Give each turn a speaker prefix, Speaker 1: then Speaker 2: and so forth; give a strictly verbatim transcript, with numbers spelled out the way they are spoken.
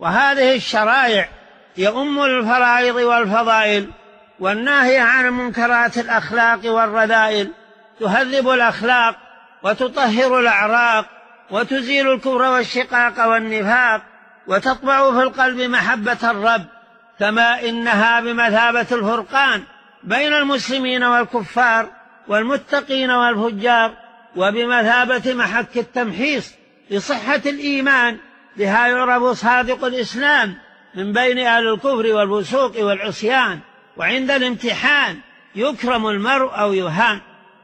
Speaker 1: وهذه الشرائع هي أم الفرائض والفضائل والناهية عن منكرات الأخلاق والرذائل، تهذب الأخلاق وتطهر الأعراق وتزيل الكفر والشقاق والنفاق، وتطبع في القلب محبة الرب، كما إنها بمثابة الفرقان بين المسلمين والكفار والمتقين والفجار، وبمثابة محك التمحيص لصحة الإيمان، بها يعرف صادق الإسلام من بين أهل الكفر والفسوق والعصيان، وعند الامتحان يكرم المرء أو يهان.